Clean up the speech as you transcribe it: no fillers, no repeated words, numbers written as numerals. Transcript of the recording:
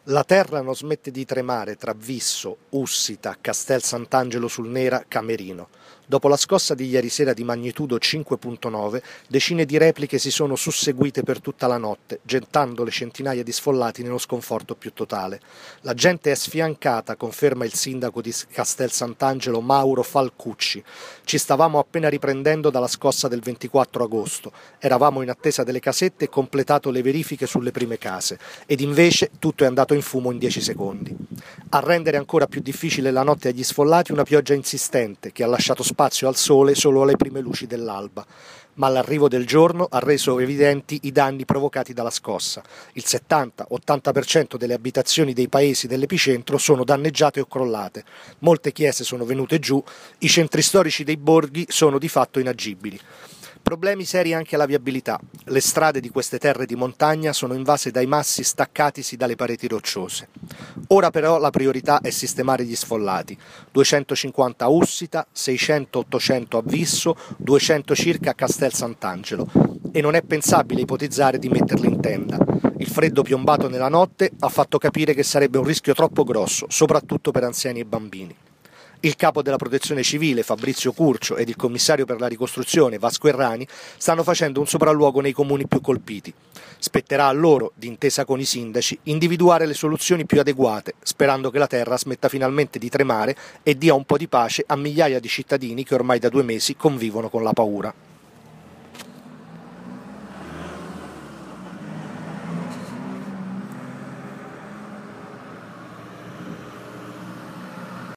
La terra non smette di tremare tra Visso, Ussita, Castel Sant'Angelo sul Nera, Camerino. Dopo la scossa di ieri sera di magnitudo 5.9, decine di repliche si sono susseguite per tutta la notte, gettando le centinaia di sfollati nello sconforto più totale. La gente è sfiancata, conferma il sindaco di Castel Sant'Angelo Mauro Falcucci. Ci stavamo appena riprendendo dalla scossa del 24 agosto. Eravamo in attesa delle casette e completato le verifiche sulle prime case. Ed invece tutto è andato in fumo in 10 secondi. A rendere ancora più difficile la notte agli sfollati una pioggia insistente che ha lasciato spazio al sole solo alle prime luci dell'alba. Ma l'arrivo del giorno ha reso evidenti i danni provocati dalla scossa. Il 70-80% delle abitazioni dei paesi dell'epicentro sono danneggiate o crollate. Molte chiese sono venute giù, i centri storici dei borghi sono di fatto inagibili. Problemi seri anche alla viabilità. Le strade di queste terre di montagna sono invase dai massi staccatisi dalle pareti rocciose. Ora però la priorità è sistemare gli sfollati. 250 a Ussita, 600-800 a Visso, 200 circa a Castel Sant'Angelo. E non è pensabile ipotizzare di metterli in tenda. Il freddo piombato nella notte ha fatto capire che sarebbe un rischio troppo grosso, soprattutto per anziani e bambini. Il capo della Protezione Civile, Fabrizio Curcio, ed il commissario per la ricostruzione, Vasco Errani, stanno facendo un sopralluogo nei comuni più colpiti. Spetterà a loro, d'intesa con i sindaci, individuare le soluzioni più adeguate, sperando che la terra smetta finalmente di tremare e dia un po' di pace a migliaia di cittadini che ormai da 2 mesi convivono con la paura.